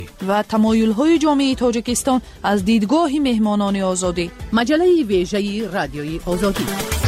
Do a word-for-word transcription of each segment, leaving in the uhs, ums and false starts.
و تمایل‌های جامعه تاجیکستان از دیدگاه مهمانان آزادی. مجله ویژه رادیوی آزادی.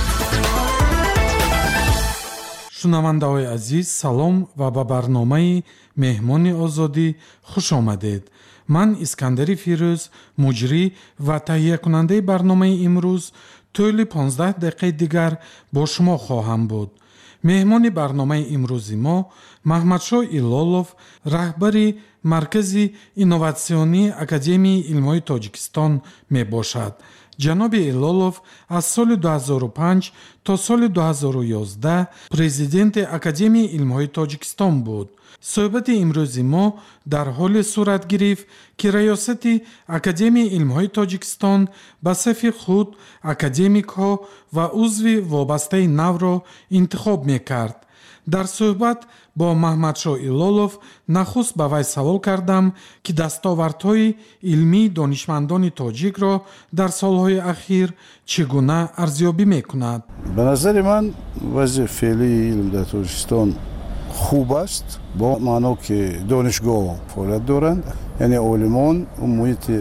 шунавандаҳои азиз, салом ва ба барномаи меҳмони озодӣ хуш омадед. ман искандари фирӯз, муҷрӣ ва таҳиякунандаи барномаи имрӯз тӯли понздаҳ дақиқаи дигар бо шумо хоҳам буд. меҳмони барномаи имрӯзи мо маҳмадшоҳ илолов, раҳбари маркази инноватсионии Академияи илмҳои Тоҷикистон мебошад. ҷаноби илолов аз соли дуҳазору панҷ то соли дуҳазору ёздаҳ президенти Академияи илмҳои Тоҷикистон буд. суҳбати имрӯзи мо дар ҳоле сурат гирифт, ки раёсати Академияи илмҳои Тоҷикистон ба сафи худ академикҳо ва узви вобастаи навро интихоб мекард. дар суҳбат бо маҳмадшоҳ илолов нахуст ба вай савол кардам, ки дастовардҳои илмии донишмандони тоҷикро дар солҳои ахир чӣ гуна арзёбӣ мекунад. ба назари ман вазъи феълии илм дар Тоҷикистон хуб аст, бо маъно ки донишгоҳ фаъолият доранд, яъне олимон он муҳити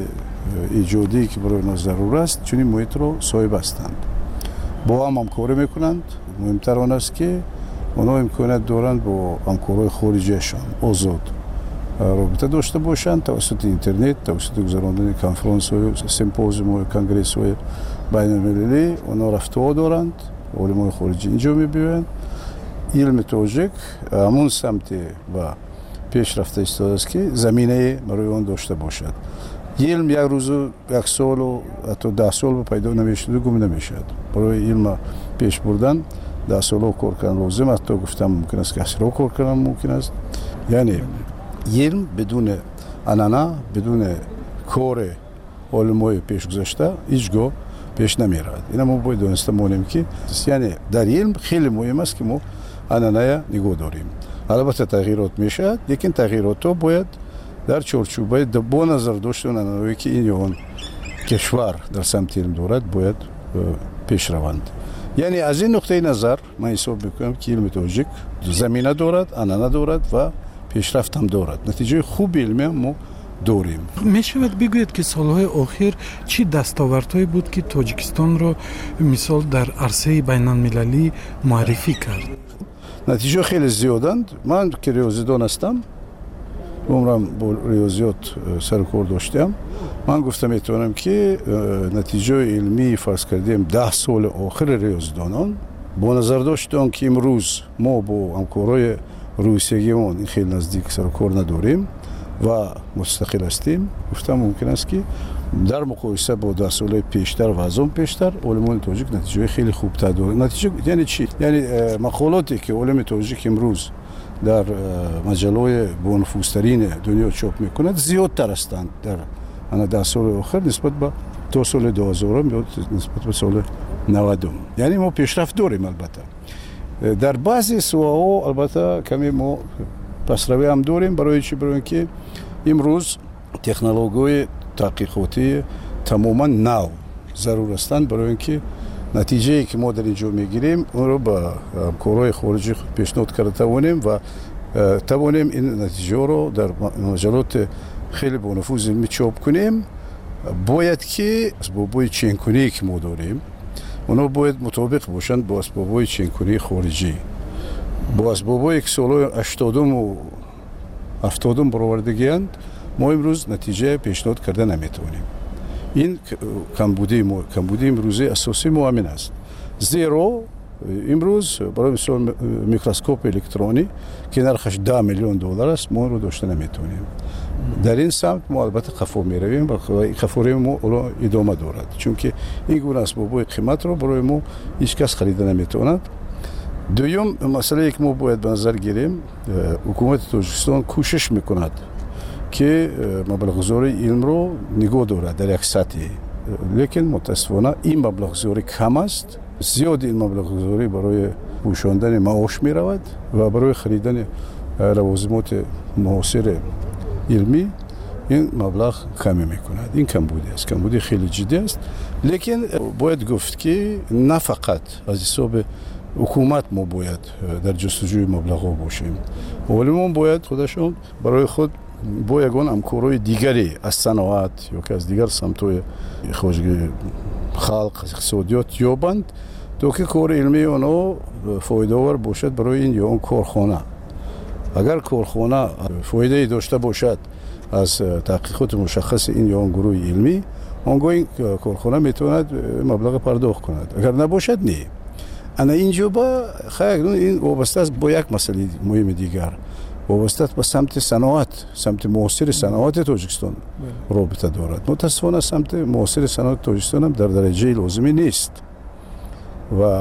иҷодие ки барои мо зарур аст, чунин муҳитро соҳиб ҳастанд. бо ҳам ҳамкорӣ мекунанд. муҳимтар он аст ки онҳо имконият доранд бо ҳамкорҳои хориҷиашон озод робита дошта бошанд, тавассути интернет, тавассути гузарондани конференсҳои, симпозиумҳои, конгрессҳои байналмилалӣ онҳо рафтуҳо доранд, олимои хориҷӣ инҷо мебиёянд. илми тоҷик ҳамун самте ва пешрафта истодааст ки заминаи барои он дошта бошад. илм як рӯзу як солу ҳатто даҳ сол пайдо намешуду гум намешавад. барои илма пеш бурдан даҳ солҳо кор кардан лозим, ҳатто гуфтам мумкин аст ки асрҳо кор кардан мумкин аст. яъне илм бидуни анъана, бидуни кори олимои пешгузашта ҳеҷ гоҳ пеш намеравад. ина мо бояд дониста монем ки яъне дар илм хеле муҳим аст ки мо анъаная нигоҳ дорем. албатта тағйирот мешавад, лекин тағйиротҳо бояд дар чорчӯбаи бо назар доштани анъанаҳое ки ин ё он кишвар дар самти илм дорад бояд пеш раванд. яъне аз ин нуқтаи назар ман ҳисоб мекунам ки илми тоҷик замина дорад, анъана дорад ва пешрафтам дорад. натиҷаи хуби илмиам мо дорем. мешавад бигӯед ки солҳои охир чӣ дастовардҳое буд ки Тоҷикистонро мисол дар арсаи байналмилалӣ муаррифӣ кард? натиҷаҳо хеле зиёданд. ман ки риёзидон ҳастам, умрам бо риёзиёт сару кор доштаам. ман гуфта метавонам ки натиҷаҳои илмии фарз кардем даҳ соли охири риёзидонон бо назардошти он ки имрӯз мо бо ҳамкорҳои рӯсиягимон ин хеле наздик сару кор надорем ва мустақил ҳастем, гуфтам мумкин аст ки дар муқоиса бо даҳ солаи пештар ва аз он пештар олимони тоҷик натиҷаҳои хеле хубтар доранд. натиҷа яъне чӣ? яъне мақолоте ки олими тоҷик имрӯз дар маҷалаҳои бонуфузтарини дунё чоп мекунад зиёдтар ҳастанд дар ана даҳ соли охир нисбат ба то соли дуҳазорум ё нисбат ба соли навадум. яъне мо пешрафт дорем. албатта дар баъзе соҳаҳо албатта каме мо пасравӣ ҳам дорем. барои чӣ? барои ин ки имрӯз технологияҳои таҳқиқотӣ тамоман нав зарур ҳастанд, барои ин ки натиҷае ки мо дар ин ҷо мегирем онро ба ҳамкорҳои хориҷӣ пешниҳод карда тавонем ва тавонем ин натиҷаҳоро дар маҷалоти хеле бонуфузи илмӣ чоп кунем. бояд ки асбобҳои ченкуние ки мо дорем онҳо бояд мутобиқ бошанд бо асбобҳои ченкунии хориҷӣ, бо асбобҳое ки солҳои ҳаштодуму ҳафтодум баровардагианд. мо имрӯз натиҷа пешниҳод карда наметавонем. ин камбудии мо камбудии имрӯзии асосии мо ҳамин аст. зеро имрӯз барои мисол микроскопи электронӣ ки нархаш даҳ миллион доллар аст, мо онро дошта наметавонем. дар ин самт мо албатта қафо меравем ва қафории мо ҳоло идома дорад, чунки ин гуна асбобҳои қиматро барои мо ҳеҷ кас харида наметавонад. дуюм масъалае ки мо бояд ба назар гирем, ҳукумати Тоҷикистон кӯшиш мекунад ки маблағгузории илмро нигоҳ дорад дар як сатҳе, лекин мутаассифона ин маблағгузорӣ кам аст. зиёди ин маблағгузорӣ барои пӯшондани маош меравад ва барои харидани лавозимоти муосири илмӣ ин маблағ каме мекунад. ин камбудӣ аст, камбудӣ хеле ҷиддӣ аст. лекин бояд гуфт ки на фақат аз ҳисоби ҳукумат мо бояд дар ҷустуҷӯи маблағҳо бошем. олимон бояд худашон барои худ бо ягон ҳамкорҳои дигаре аз саноат ё ки аз дигар самтҳои хоҷагии халқ иқтисодиёт ёбанд то ки кори илмии онҳо фоидаовар бошад барои ин ё он корхона. агар корхона фоидае дошта бошад аз таҳқиқоти мушаххаси ин ё он гурӯҳи илмӣ, он гоҳ ин корхона метавонад маблағе пардохт кунад. агар набошад не. ана инҷо ба хай ин вобаста аст бо як масъалаи муҳими дигар, вобаста ба самти саноат, самти муосири саноати Тоҷикистон робита дорад. мутаассифона самти муосири саноати Тоҷикистон ҳам дар дараҷаи лозимӣ нест ва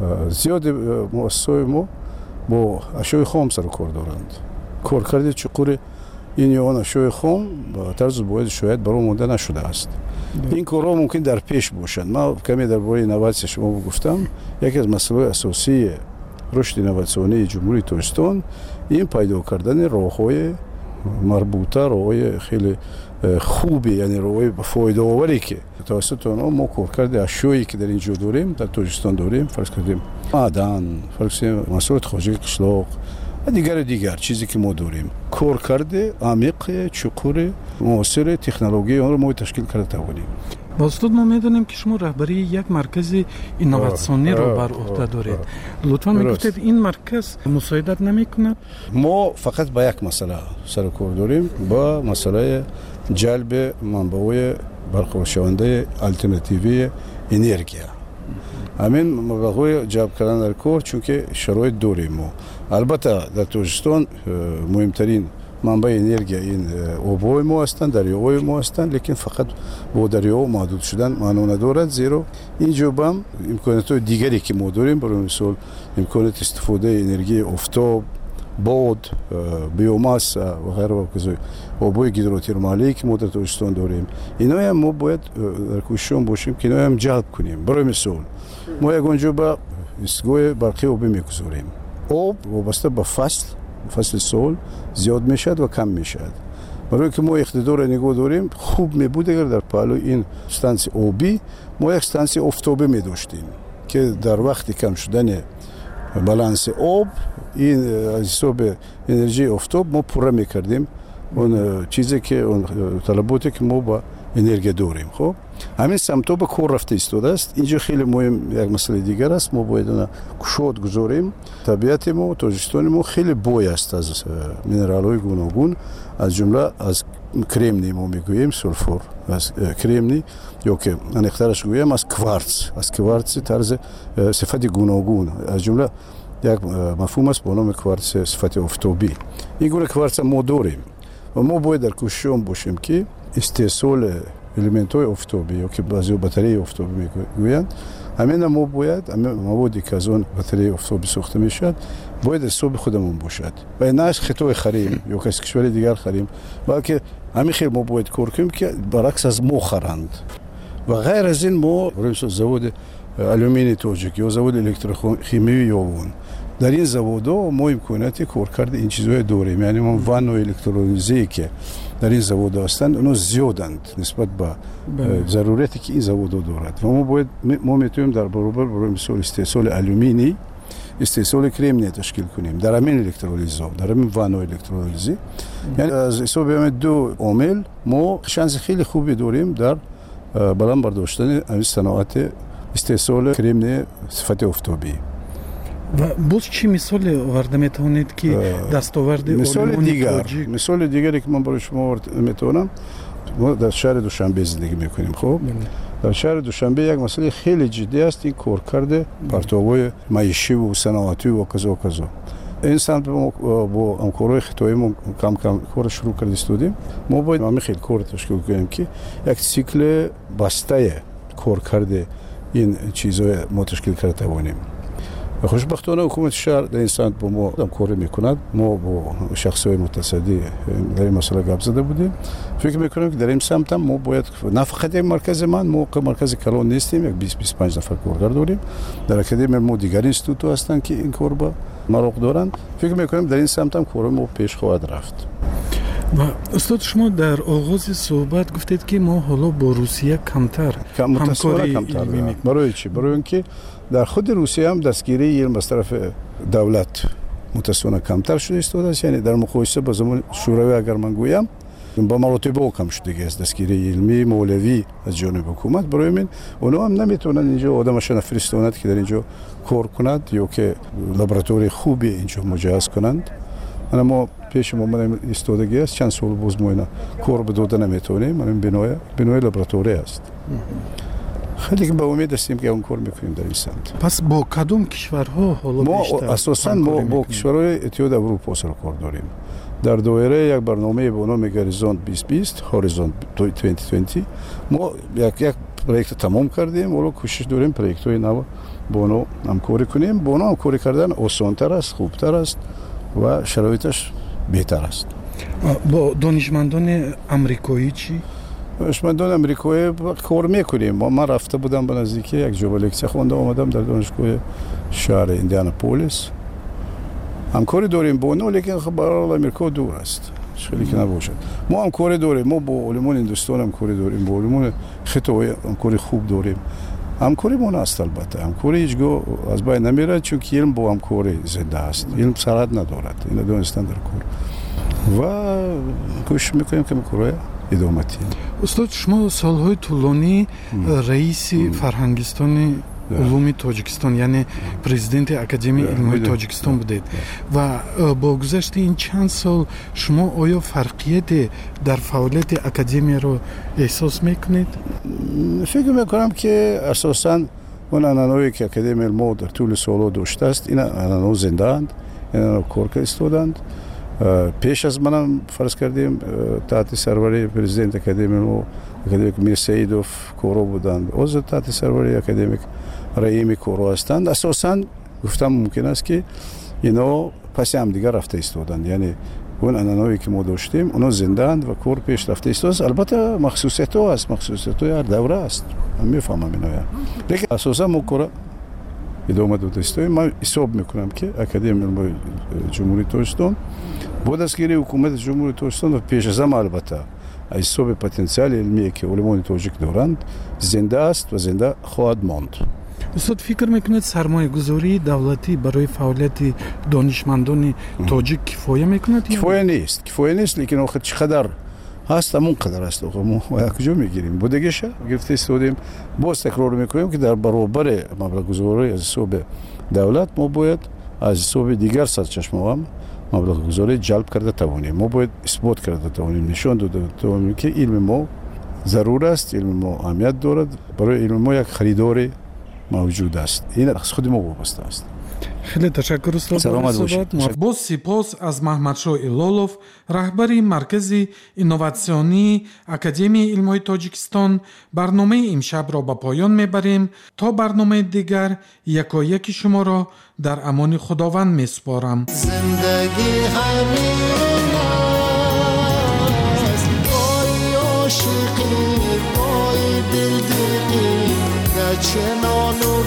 зиёди муассисаҳои мо бо ашёи хом сару кор доранд. коркарди чуқури ин ё он ашёи хом тарзу бояд шояд баро монда нашудааст. ин корҳо мумкин дар пеш бошанд. ман каме дар бораи инноватсия шумо гуфтам. яке аз масъалаҳои асосии рушди инноватсионии ҷумҳурии Тоҷикистон ин пайдо кардани роҳҳои марбута, роҳҳои хеле хуби, яъне роҳҳои фоидаоваре ки тавассути онҳо мо коркарди ашёе ки дар ин ҷо дорем, дар Тоҷикистон дорем, фарз кардем маъдан, фарз кардем маҳсулоти хоҷагии қишлоқ ва дигару дигар чизе ки мо дорем, коркарди амиқи, чуқури, муосири технологияи онро мо ташкил карда тавонем. Бостуд мо медонем ки шумо раҳбарии як маркази инноватсиониро бар уҳда доред. Лутфан мегуфтед ин марказ мусоидат намекунад? мо фақат ба як масъала сару кор дорем, ба масъалаи ҷалби манбаъҳои барқароршавандаи алтернативии энергия. ҳамин маблағҳои ҷалб кардандаи кор чунки шароит дорем мо. албатта дар Тоҷикистон муҳимтарин манбаи энергия ин обҳои мо ҳастанд, дарёҳои мо ҳастанд, лекин фақат бо дарёҳо маҳдуд шудан маъно надорад, зеро ин ҷо бам имкониятҳои дигаре ки мо дорем, барои мисол имконияти истифодаи энергияи офтоб, бод, биомасса ва ғайра ва казои обҳои гидротермалие ки мо дар Тоҷикистон дорем, иноям мо бояд дар кӯшишон бошем ки иноям ҷалб кунем. барои мисол мо ягон ҷо ба истгоҳи барқии обӣ мегузорем. об вобаста ба фасл фасли сол зиёд мешавад ва кам мешавад. барое ки мо иқтидоре нигоҳ дорем, хуб мебуд агар дар паҳлӯи ин станси обӣ мо як станси офтобӣ медоштем ки дар вақти кам шудани баланси об ин аз ҳисоби энержияи офтоб мо пурра мекардем он чизе ки он талаботе ки мо ба энергия дорем. хоб ҳамин самтҳо ба кор рафта истодааст. инҷо хеле муҳим як масъалаи дигар аст. мо бояд ona кушод гузорем. табиати мо, Тоҷикистони мо хеле бой аст аз минералҳои гуногун, аз ҷумла аз кремний мо мегӯем, сулфур, аз кремний ё ки аниқтараш гӯям аз кварц, аз кварци тарзи сифати гуногун, аз ҷумла як мафҳум аст бо номи кварци сифати офтобӣ. ин гуна кварца мо дорем ва мо бояд дар кӯшишон бошем ки истеҳсоли элементҳои офтобӣ ё ки баъзеҳо батареяи офтобӣ мегӯянд, ҳамина мо бояд маводе ки аз он батареяи офтобӣ сохта мешавад бояд аз ҳисоби худамон бошад ва на аз хитои харем ё ки аз кишвари дигар харем, балки ҳамин хел мо бояд кор кунем ки баръакс аз мо харанд. ва ғайр аз ин мо заводи алюминии тоҷик ё заводи электрохимиёи ёвон, дар ин заводҳо мо имконияти коркарди ин чизҳои дорем, яъне мо ваннои электролизие ки дар ин заводҳо ҳастанд онҳо зиёданд нисбат ба зарурияте ки ин заводҳо дорад ва мо бояд мо метавонем дар баробар барои мисол истеҳсоли алюминий истеҳсоли кремния ташкил кунем дар ҳамин электролизҳо, дар ҳамин ваннои электролизӣ. яъне аз ҳисоби ҳамин ду омил мо шанси хеле хубе дорем дар баланд бардоштани ҳамин саноати истеҳсоли кремнии сифати офтобӣ. ва боз чӣ мисоле оварда метавонед ки дастоварди мисоли дигар мисоли дигаре ки ман барои шумо оварда метавонам, мо дар шаҳри Душанбе зиндагӣ мекунем. хоб дар шаҳри Душанбе як масъалаи хеле ҷиддӣ аст ин коркарди партовҳои маишиву саноативу ва казо казо. ин самт бо ҳамкорҳои хитоӣ мо кам кам корро шурӯъ карда истодем. мо бояд ҳамин хел кор ташкил кунем ки як цикли бастае коркарди ин чизҳое мо ташкил карда тавонем. хушбахтона ҳукумати шаҳр дар ин самт бо мо ҳамкорӣ мекунад. мо бо шахсҳои мутасаддӣ дар ин масъала гап зада будем. фикр мекунам ки дар ин самт ҳам мо бояд на фақат як маркази ман, мо маркази калон нестем, як бист бисту панҷ нафар коргар дорем. дар академия мо дигар институтҳо ҳастанд ки ин кор ба мароқ доранд. фикр мекунам дар ин самт ҳам кори мо пеш хоҳад рафт. ва устод шумо дар оғози суҳбат гуфтед ки мо ҳоло бо Русия камтар ҳамкорӣ илмӣ мекунем. барои чӣ? барои ин ки дар худи Русия ҳам дастгирии илм аз тарафи давлат متاسفانه کمتر شده ایستاده است. یعنی در مقایسه با زمان شوروی اگر من گویم با مراتب کم شده است دستگیری علمی مولوی از جانب حکومت. برای من اونا هم نمیتونن اینجا آدمشون فرستوند که در اینجا کار کند یا که لابراتوری خوبی اینجا مجهز کنند. انا ما پیش ما من ایستادگی است چند سال باز ما اینا کار بدوده نمیتونیم. من بنای بنای لابراتوری است. خیلی با امید هستیم که اون کار میکنیم در این سمت. پس با کدوم کشورها حالا ما بیشتر اساساً ما با کشورهای اتحاد اروپا سر کار داریم. در دایره یک برنامه به نام گریزونت بیست بیست هوریزونت بیست بیست ما یک یک پروژه تمام کردیم. ولی کوشش داریم پروژه‌های نو با اونها همکاری کنیم. با اونها همکاری کردن آسان‌تر است، خوبتر است و شرایطش بهتر است. با دانشمندان آمریکایی چی؟ دانشمندان آمریکایی کار میکنیم. ما من رفته بودم به نزدیکی یک جا لکچر خوانده آمدم در دانشگاه شهر ایندیاناپولیس. همکاری داریم با اونها، لیکن خب برای آمریکا دور است. خیلی که نباشد. ما همکاری داریم. ما با علمان هندوستان همکاری داریم. با علمان خطای همکاری خوب داریم. همکاری مون است البته. همکاری هیچگاه از بین نمیره چون که علم با همکاری زنده است. علم سرحد ندارد. این دانستن در کار. و کوشش میکنیم که کارهای ادامه دهیم. استاد شما سالهای طولانی رئیس فرهنگستان علوم تاجیکستان یعنی پرزیدنت اکادمی علوم تاجیکستان بودید و با گذشت این چند سال شما آیا فرقیت در فعالیت اکادمی رو احساس میکنید؟ فکر میکنم که اساساً اون عنعنه‌ای که اکادمی علم در طول سالها داشته است این عنعنه‌ها زنده اند، اینا کار ایستادند. پیش از منم فرض کردیم تحت سروری پرزیدنت اکادمی علم اکادمیک میر سیدوف کورو بودند. عضو تحت سروری اکادمیک رئیمی کورو هستند. اساساً گفتم ممکن است که اینا پس هم دیگر رفته ایستادند. یعنی اون عنعنه‌ای که ما داشتیم اونا زنده اند و کور پیش رفته ایستاد. البته مخصوصیت ها است، مخصوصیت های هر دوره است. من میفهمم اینا. لیکن اساساً ما کور ادامه داده ایستادیم. من حساب میکنم که اکادمی علم جمهوری تاجیکستان با دستگیری حکومت جمهوری تاجیکستان و پیش از هم البته از حساب پتانسیل علمی که علمان تاجیک دارند زنده است و زنده خواهد ماند. استاد فکر میکنید سرمایه گذاری دولتی برای فعالیت دانشمندان تاجیک کفایه میکند؟ کفایه نیست. کفایه نیست لیکن آخه چقدر هست همون قدر است. آخه ما کجا میگیریم؟ بودگیشه گرفته استودیم. باز تکرار میکنیم که در برابر مبلغ گذاری از حساب دولت ما باید از حساب دیگر سرچشمه هم مبلغ گذاری جلب کرده توانیم. ما باید اثبات کرده توانیم، نشان داده توانیم که علم ما ضرور است، علم ما اهمیت دارد. برای علم ما یک خریدار موجود است. این از خود ما وابسته است. خیلی تشکر استاد. سلامت باشید. با سپاس از محمدشاه ایلولов راهبری مرکز اینوواسیونی اکادمی علوم تاجیکستان. برنامه امشب را به پایان میبریم. تا برنامه دیگر یکایک شما را در امان خداوند میسپارم. زندگی همین است، بای عاشقی بای دلدقی گچنان و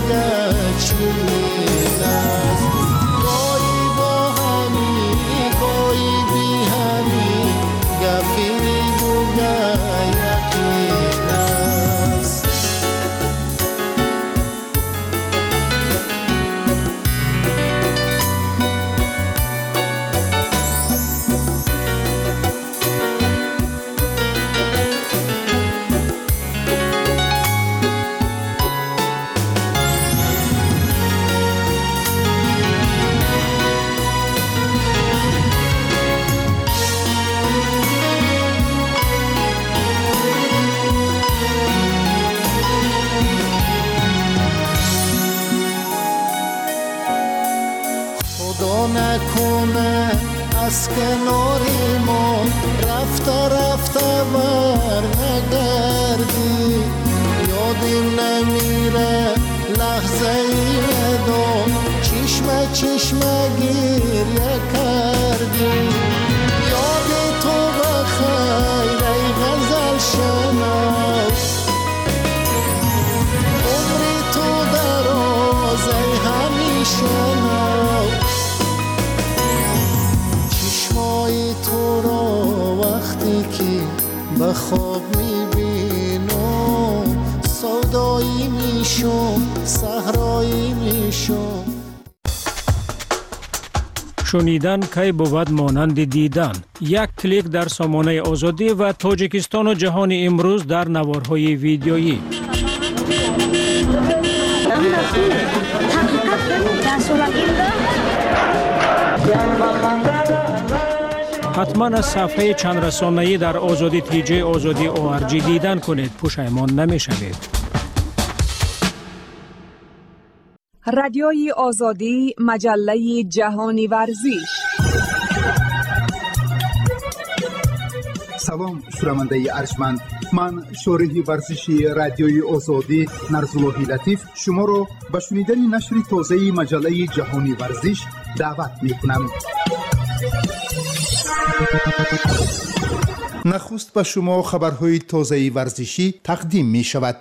گچین است. بایی با همی بایی بی همی گفیری بوگه یقین است. نکنه از کناری ما رفته رفته بر نگردی. یادی نمیره لحظه ای ندام چشمه چشمه گریه کردی. یاد تو بخیر ای غزل شناس، عمری تو دراز ای همیشه ناز. چشمای تو را وقتی که به خواب میبینم سودایی میشم صحرایی میشم. شنیدن کی بود مانند دیدن. یک کلیک در سامانه آزادی و تاجیکستان و جهان امروز در نوارهای ویدیویی. حتما از صفحه چند رسانه‌ای در آزادی تیجی آزادی او آر جی دیدن کنید، پشیمان نمی‌شوید. رادیوی آزادی، مجله جهانی ورزش. سلام شنونده ارجمند، من شارح ورزشی رادیوی آزادی نرزالله لطیف شما را به شنیدن نشر تازه مجله جهانی ورزش دعوت می‌کنم. نخست به شما خبرهای تازه ورزشی تقدیم می شود.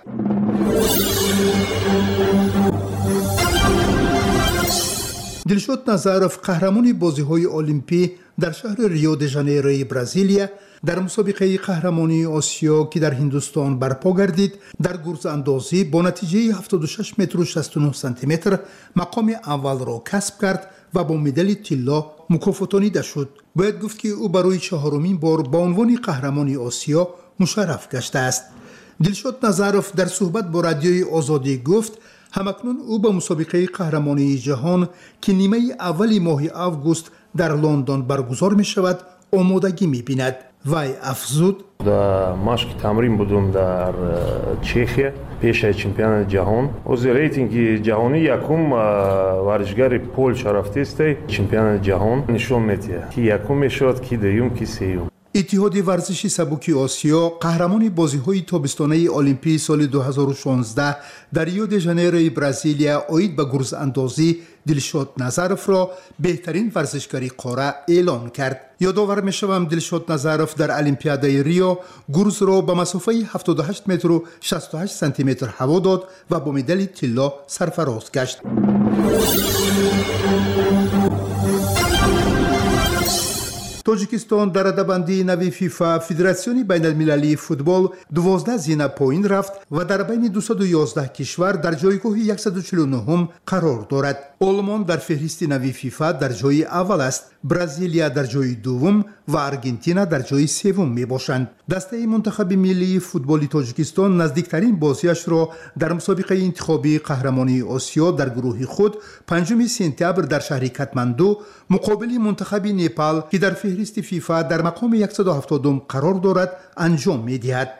دلشاد نظرف قهرمان بازی‌های المپی در شهر ریو د ژانیرو برزیلیا در مسابقه قهرمانی آسیا که در هندوستان برپا گردید در گرز اندازی با نتیجه هفتاد و شش متر و شصت و نه سانتی متر مقام اول را کسب کرد و با مدال طلا مکافاتانیده شد. باید گفت که او برای چهارمین بار با عنوان قهرمان آسیا مشرف گشته است. دلشاد نظرف در صحبت با رادیوی آزادی گفت همکنون او به مسابقه قهرمانی جهان که نیمه اولی ماه آگوست در لندن برگزار می شود آمادگی می بیند. وای افزود در مشق تمرین بودم در چخیا پیش چمپیون جهان. از ریتینگ جهانی یکم ورزشگر پولش رفته است چمپیون جهان نشون میده که یکم میشد که دوم که سوم. اتحاد ورزشی سبک آسیا قهرمان بازی‌های تابستانه المپی سال دو هزار و شانزده در ریو د ژانیرو برزیلیا اوید به گرز اندازی دلشاد نظرف را بهترین ورزشکاری قاره اعلان کرد. یادآور می‌شوم دلشاد نظرف در المپیادای ریو گرز را به مسافه هفتاد و هشت متر و شصت و هشت سانتی متر هوا داد و با مدال طلا سرفراز گشت. تاجیکستان در رده‌بندی نوی فیفا فدراسیون بین المللی فوتبال دوازده زینه پایین رفت و در بین دویست و یازده کشور در جایگاه صد و چهل و نه قرار دارد. آلمان در فهرست نوی فیفا در جای اول است، برزیلیا در جای دوم و آرژانتین در جای سوم می باشند. دسته منتخب ملی فوتبال تاجیکستان نزدیکترین بازیش را در مسابقه انتخابی قهرمانی آسیا در گروه خود پنجم سپتامبر در شهر کاتماندو مقابل منتخب نپال که در فهرست فیفا در مقام صد و هفتاد قرار دارد انجام می دهد.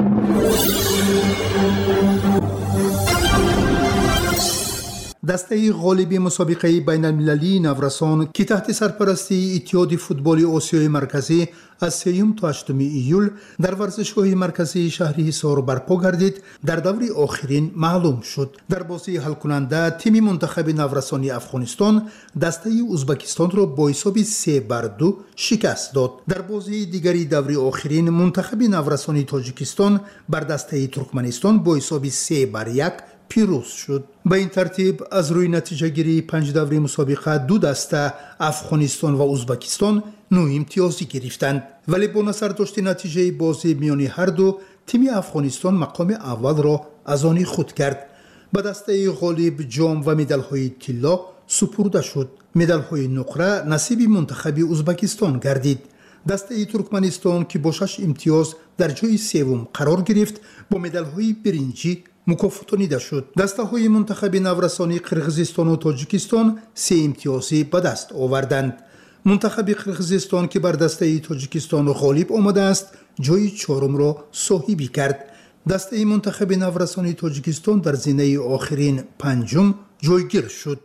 دسته غالب مسابقه بین المللی نورسان که تحت سرپرستی اتحاد فوتبال آسیای مرکزی از سوم تا هشتم ایول در ورزشگاه مرکزی شهر حصار برپا گردید در دور آخرین معلوم شد. در بازی حل کننده تیم منتخب نورسانی افغانستان دسته ازبکستان را با حساب سه بر دو شکست داد. در بازی دیگری دور آخرین منتخب نورسانی تاجیکستان بر دسته ترکمنستان با حساب سه بر یک پیروز شد. به این ترتیب از روی نتیجه گیری پنج دوره مسابقه دو دسته افغانستان و ازبکستان نه امتیازی گرفتند، ولی با نظر داشت نتیجه بازی میان هر دو تیم افغانستان مقام اول را از آن خود کرد. به دسته غالب جام و مدال های طلا سپرده شد. مدال های نقره نصیب منتخب ازبکستان گردید. دسته ترکمنستان که با شش امتیاز در جای سوم قرار گرفت با مدال های برنجی مکافاتانیده شد. دسته های منتخب نورسانی قرقیزستان و تاجیکستان سه امتیازی به دست آوردند. منتخب قرقیزستان که بر دسته تاجیکستان غالب آمده است جای چهارم را صاحبی کرد. دسته منتخب نورسانی تاجیکستان در زینه آخرین پنجم جایگیر شد.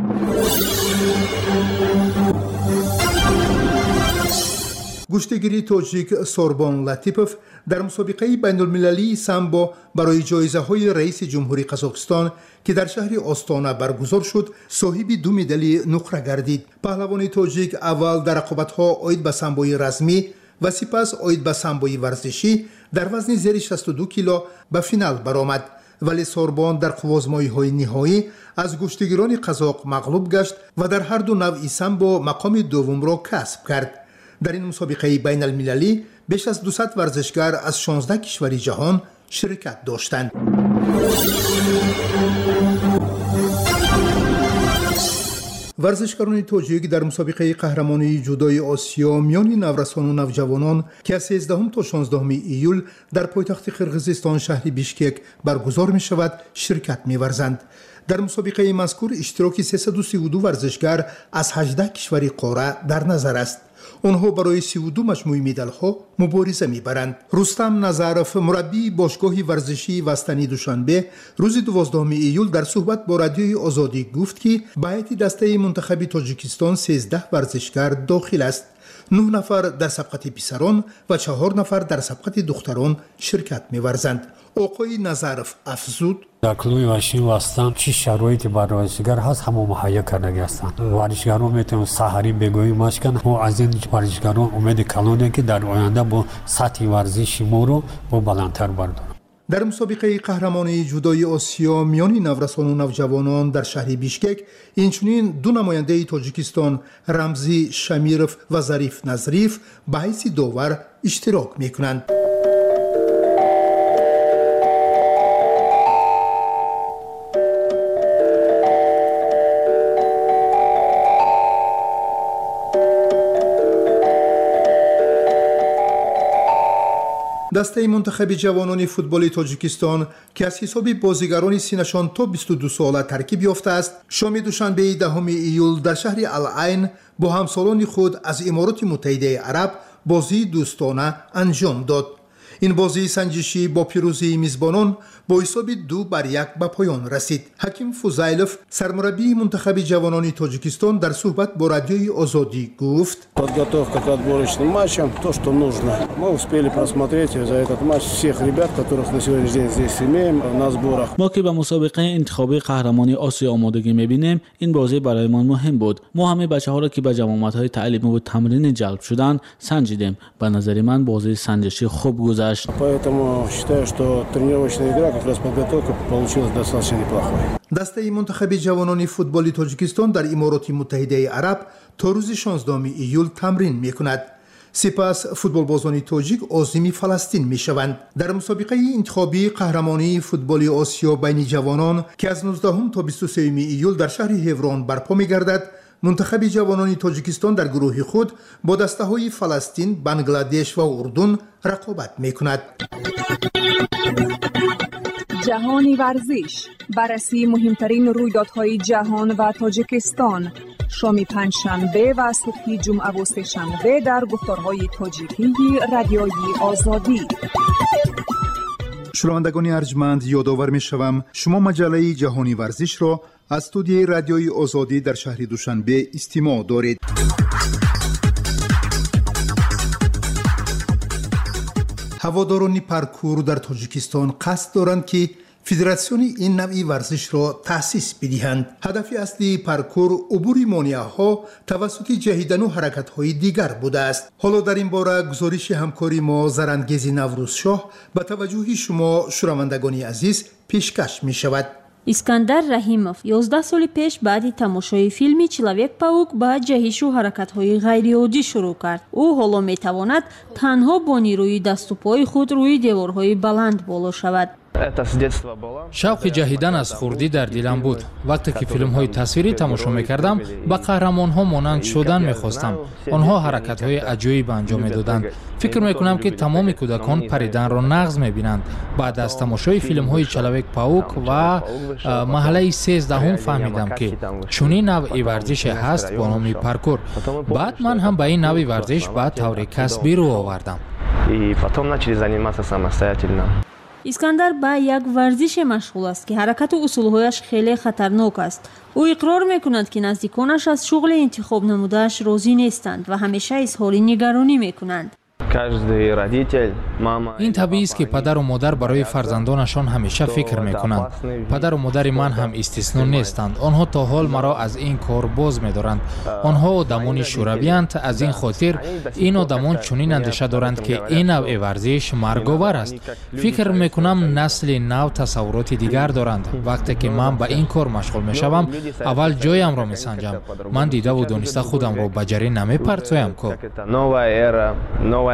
گشتگیری تاجیک سوربان لطیپوف در مسابقه بین المللی سامبو برای جایزه های رئیس جمهوری قزاقستان که در شهر آستانه برگزار شد صاحب دو مدال نقره گردید. پهلوان تاجیک اول در رقابت ها آید به سامبوی رسمی و سپس آید به سامبوی ورزشی در وزن زیر شصت و دو کیلو به فینال برآمد، ولی سوربان در قوازمایی های نهایی از گشتگیران قزاق مغلوب گشت و در هر دو نوع سامبو مقام دوم را کسب کرد. در این مسابقه بین المللی بیش از دویست ورزشگر از شانزده کشور جهان شرکت داشتند. ورزشکاران تاجیک در مسابقه قهرمانی جودوی آسیا میان نورسان و نوجوانان که از سیزدهم تا شانزدهم ایول در پایتخت قرقیزستان شهر بیشکک برگزار می شود شرکت می ورزند. در مسابقه مذکور اشتراک سیصد و سی و دو ورزشکار از هجده کشور قاره در نظر است. آنها برای سی و دو مجموعه مدال ها مبارزه میبرند. رستم نظرف مربی باشگاه ورزشی وستنی دوشنبه روز دوازدهم ایول در صحبت با رادیوی آزادی گفت که به هیئت دسته منتخب تاجیکستان سیزده ورزشکار داخل است. نه نفر در سبقت پسران و چهار نفر در سبقت دختران شرکت می‌ورزند. آقای نظرف افزود: در کلوی واشین وستان چی شرایطی برای ورزشکار هست همه مهیا کرده هستند. ورزشکاران میتونن سحری بگویی ماشکن و از این ورزشکاران امید کلونه که در آینده با سطح ورزشی ما رو با بلندتر بردارن. در مسابقه قهرمانی جودوی آسیا میان نورسان و نوجوانان در شهر بیشکک اینچنین دو نماینده تاجیکستان رمزی شمیرف و ظریف نظریف به حیث داور اشتراک میکنند. دسته منتخب جوانان فوتبال تاجیکستان که از حساب بازیگران سنشان تا بیست و دو ساله ترکیب یافته است، شام دوشنبه دهم ایول در شهر العین با همسالان خود از امارات متحده عرب بازی دوستانه انجام داد. این بازی سنجشی با پیروزی میزبانان با حساب دو بر یک به پایان رسید. حکیم فوزایلوف سرمربی منتخب جوانان تاجیکستان در صحبت با رادیوی آزادی گفت: Подготовка к отборочным матчам то, что нужно. Мы успели просмотреть за этот матч всех ребят, которых на сегодняшний день здесь имеем на сборах. ما که به مسابقه انتخابی قهرمانی آسیا آمادگی می‌بینیم، این بازی برایمان مهم بود. ما همه بچه‌ها را که به جوامع‌های تعلیمی و تمرین جلب شدند سنجیدیم. به نظر من بازی سنجشی خوب گذشت. Поэтому считаю, что тренировочная игра, как раз подготовка получилась достаточно неплохой. دسته منتخب جوانان فوتبال تاجیکستان در امارات متحده عرب تا روز شانزدهم ایول تمرین می‌کند. سپس فوتبالبازان تاجیک عازم فلسطین می‌شوند. در مسابقه انتخابی قهرمانی فوتبال آسیا بین جوانان که از نوزدهم تا بیست و سوم ایول در شهر هفران برپا می‌گردد، منتخب جوانان تاجیکستان در گروه خود با دسته‌های فلسطین، بنگلادش و اردن رقابت می‌کند. جهانی ورزش، بررسی مهمترین رویدادهای جهان و تاجیکستان، شام پنجشنبه و صبح جمعه و سه‌شنبه در گفتارهای تاجیکی رادیوی آزادی. شنوندگان ارجمند، یادآور می‌شوم شما مجله جهانی ورزش را از استودیوی رادیوی آزادی در شهر دوشنبه استماع دارید. هواداران پارکور در تاجیکستان قصد دارند که فدراسیون این نوع ورزش را تأسیس بدهند. هدف اصلی پارکور عبور مانع‌ها توسط جهیدن و حرکت‌های دیگر بوده است. حالا در این باره گزارش همکاری ما زرندگیز نوروز شاه به توجه شما شنوندگان عزیز پیشکش می شود. искандар раҳимов ёздаҳ соли пеш баъди тамошои филми «Человек-паук» ба ҷаҳишу ҳаракатҳои ғайриоддӣ шурӯъ кард. ӯ ҳоло метавонад танҳо бо нирӯи дасту пои худ рӯи деворҳои баланд боло шавад. шавқи ҷаҳидан аз хурдӣ дар дилам буд. вақте ки филмҳои тасвирӣ тамошо мекардам, ба қаҳрамонҳо монанд шудан мехостам. онҳо ҳаракатҳои аҷоиб анҷом медоданд. фикр мекунам ки тамоми кӯдакон париданро нағз мебинанд. баъд аз тамошои филмҳои «Человек-паук» ва маҳаллаи сезддаҳум фаҳмидам ки чунин навъи варзише ҳаст бо номи паркур. баъд ман ҳам ба ин навъи варзиш ба таври касбӣ рӯ овардам. искандар ба як варзише машғул аст ки ҳаракату усулҳояш хеле хатарнок аст. ӯ иқрор мекунад ки наздиконаш аз шуғли интихоб намудааш розӣ нестанд ва ҳамеша изҳори нигаронӣ мекунанд. ин табиист ки падару модар барои фарзандонашон ҳамеша фикр мекунанд. падару модари ман ҳам истисно нестанд. онҳо то ҳол маро аз ин кор боз медоранд. онҳо одамони шӯравиянд. аз ин хотир ин одамон чунин андеша доранд ки ин навъи варзиш марговар аст. фикр мекунам насли нав тасаввуроти дигар доранд. вақте ки ман ба ин кор машғул мешавам, аввал ҷоямро месанҷам. ман дидаву дониста худамро ба ҷарӣ намепарсоям ко.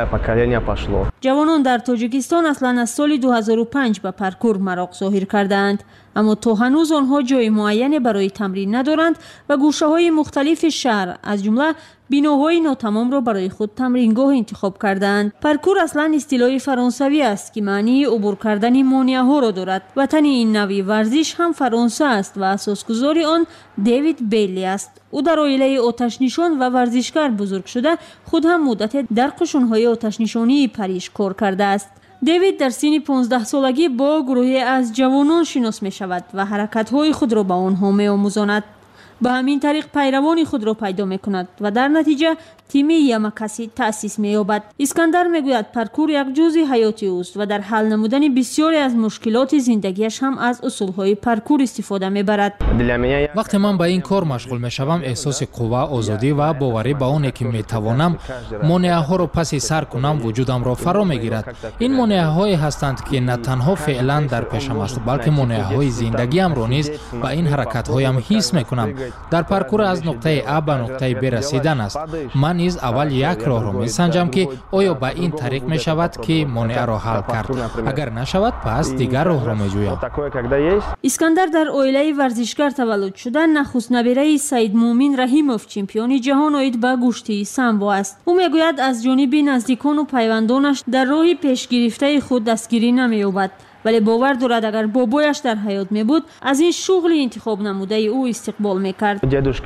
ҷавонон дар тоҷикистон аслан аз соли ду ҳазору панҷ ба паркур мароқ зоҳир кардаанд, аммо то ҳанӯз онҳо ҷойи муайяне барои тамрин надоранд ва гӯшаҳои мухталифи шаҳр аз ҷумла биноҳои нотамомро барои худ тамрингоҳ интихоб кардаанд. Паркур аслан истилоҳи фаронсавӣ аст, ки маънии убур кардани монеаҳоро дорад. ватани ин навъи варзиш ҳам Фаронса аст ва асосгузори он Дэвид Белли аст. ӯ дар оилаи оташнишон ва варзишгар бузург шуда, худ ҳам муддате дар қушунҳои оташнишонии Париж кор кардааст. Дэвид дар синни понздаҳсолагӣ бо гурӯҳе аз ҷавонон шинос мешавад ва ҳаракатҳои худро ба онҳо меомӯзонад. ба ҳамин тариқ пайравони худро пайдо мекунад ва дар натиҷа тими Ямакаси таъсис меёбад. Искандар мегӯяд паркур як ҷузъи ҳаёти ӯст ва дар ҳал намудани бисёре аз мушкилоти зиндагиаш ҳам аз усулҳои паркур истифода мебарад. вақте ман ба ин кор машғул мешавам, эҳсоси қувва, озодӣ ва боварӣ ба оне ки метавонам монеаҳоро паси сар кунам вуҷудамро фаро мегирад. ин монеаҳое ҳастанд, ки на танҳо феълан дар пешам аст, балки монеаҳои зиндагиамро низ ба ин ҳаракатҳоям ҳис мекунам. дар паркур аз нуқтаи А ба нуқтаи Б расидан аст. ман низ аввал як роҳро месанҷам, ки оё ба ин тариқ мешавад, ки монеаро ҳал кард. агар нашавад, пас дигар роҳро меҷӯям. искандар дар оилаи варзишгар таваллуд шуда нахуст набераи Саидмуъмин Раҳимов чемпиони ҷаҳон оид ба гӯштии самбо аст. ӯ мегӯяд аз ҷониби наздикону пайвандонаш дар роҳи пешгирифтаи худ дастгирӣ намеёбад, вале бовар дорад агар бобояш дар ҳаёт мебуд, аз ин шуғли интихоб намудаи ӯ истиқбол мекард.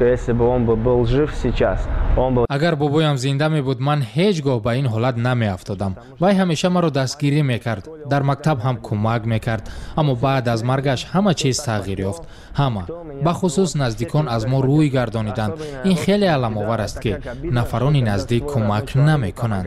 агар бобоям зинда мебуд, ман ҳеҷ гоҳ ба ин ҳолат намеафтодам. вай ҳамеша маро дастгирӣ мекард, дар мактаб ҳам кӯмак мекард, аммо баъд аз маргаш ҳама чиз тағйир ёфт. ҳама бахусус наздикон аз мо рӯй гардониданд. ин хеле аламовар аст, ки нафарони наздик кӯмак намекунанд.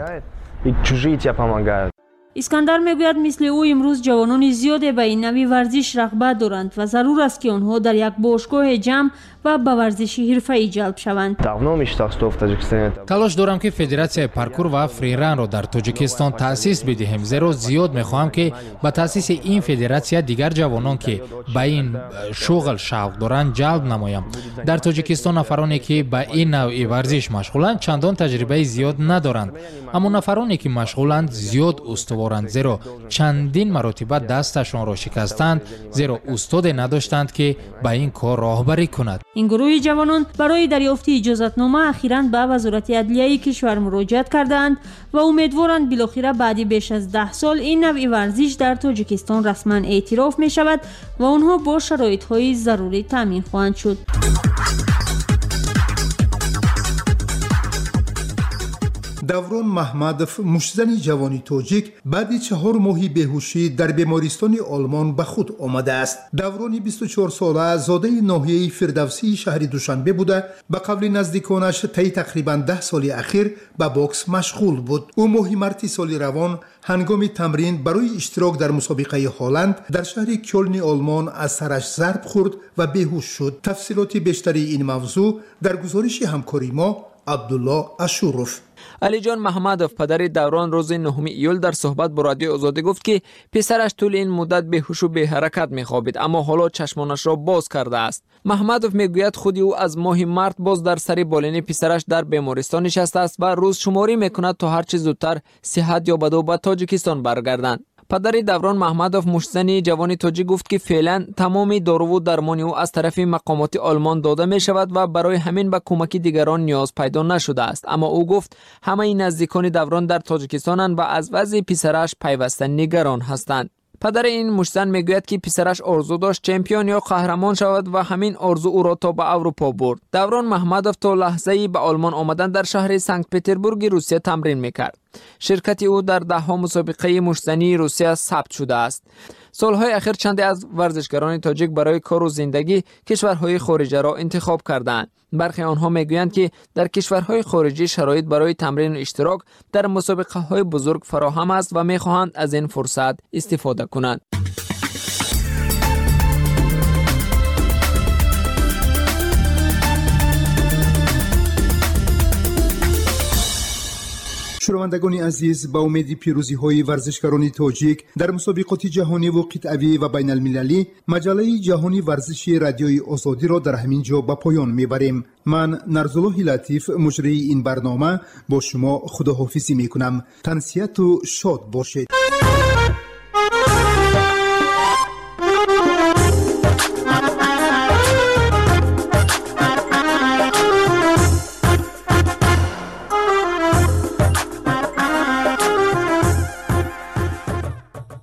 искандар мегӯяд мисли ӯ имрӯз ҷавонони зиёде ба ин навъи варзиш рағбат доранд ва зарур аст, ки онҳо дар як бошгоҳи ҷамъ ва ба варзиши ҳирфаӣ ҷалб шаванд. талош дорам, ки федератсияи паркур ва фриранро дар тоҷикистон таъсис бидиҳем, зеро зиёд мехоҳам, ки ба таъсиси ин федератсия дигар ҷавонон, ки ба ин шуғл шавқ доранд, ҷалб намоям. дар тоҷикистон нафароне, ки ба ин навъи варзиш машғуланд, чандон таҷрибаи зиёд надоранд, аммо нафароне, ки машғуланд, зиёд устуворанд, зеро чандин маротиба дасташонро шикастанд, зеро устоде надоштанд, ки ба ин кор роҳбарӣ кунад. ин гурӯҳи ҷавонон барои дарёфти иҷозатнома ахиран ба вазорати адлияи кишвар муроҷиат кардаанд ва умедворанд билохира баъди беш аз даҳ сол ин навъи варзиш дар тоҷикистон расман эътироф мешавад ва онҳо бо шароитҳои зарурӣ таъмин хоҳанд шуд. даврон маҳмадов, мушзани ҷавони тоҷик, баъди чаҳор моҳи беҳушӣ дар бемористони олмон ба худ омадааст. даврони бисту чорсола зодаи ноҳияи фирдавсии шаҳри душанбе буда, ба қавли наздиконаш таи тақрибан даҳ соли ахир ба бокс машғул буд. ӯ моҳи марти соли равон ҳангоми тамрин барои иштирок дар мусобиқаи ҳоланд дар шаҳри кёлни олмон аз сараш зарб хӯрд ва беҳуш шуд. тафсилоти бештари ин мавзӯъ дар гузориши ҳамкори мо абдулло ашуров. алиҷон маҳмадов, падари Даврон, рӯзи нӯҳуми июл дар суҳбат бо радиои Озодӣ гуфт, ки писараш тӯли ин муддат беҳушу беҳаракат мехобид, аммо ҳоло чашмонашро боз кардааст. маҳмадов мегӯяд худи ӯ аз моҳи март боз дар сари болини писараш дар бемористон нишастааст ва рӯзшуморӣ мекунад, то ҳарчи зудтар сиҳат ёбаду ба Тоҷикистон баргарданд. падари Даврон Маҳмадов, мушзани ҷавони тоҷик, гуфт, ки феълан тамоми доруву дармони ӯ аз тарафи мақомоти олмон дода мешавад ва барои ҳамин ба кӯмаки дигарон ниёз пайдо нашудааст. аммо ӯ гуфт, ҳамаи наздикони Даврон дар Тоҷикистонанд ва аз вазъи писараш пайваста нигарон ҳастанд. падари ин мушзан мегӯяд, ки писараш орзу дошт чемпион ё қаҳрамон шавад ва ҳамин орзу ӯро то ба Аврупо бурд. Даврон Маҳмадов то лаҳзаи ба Олмон омадан дар шаҳри Санкт-Петербурги Русия тамрин мекард. ширкати ӯ дар даҳҳо мусобиқаи мушзании Русия сабт шудааст. солҳои ахир чанде аз варзишгарони тоҷик барои кору зиндагӣ кишварҳои хориҷаро интихоб карданд. бархе онҳо мегӯянд, ки дар кишварҳои хориҷӣ шароит барои тамрину иштирок дар мусобиқаҳои бузург фароҳам аст ва мехоҳанд аз ин фурсат истифода кунанд. شنوندگان عزیز، با امید پیروزی های ورزشکاران تاجیک در مسابقات جهانی و قطعی و بین المللی، مجله جهانی ورزشی رادیوی آزادی را در همین جا به پایان میبریم. من نرزالله لطیف مجری این برنامه با شما خداحافظی میکنم. تنسیت و شاد باشید.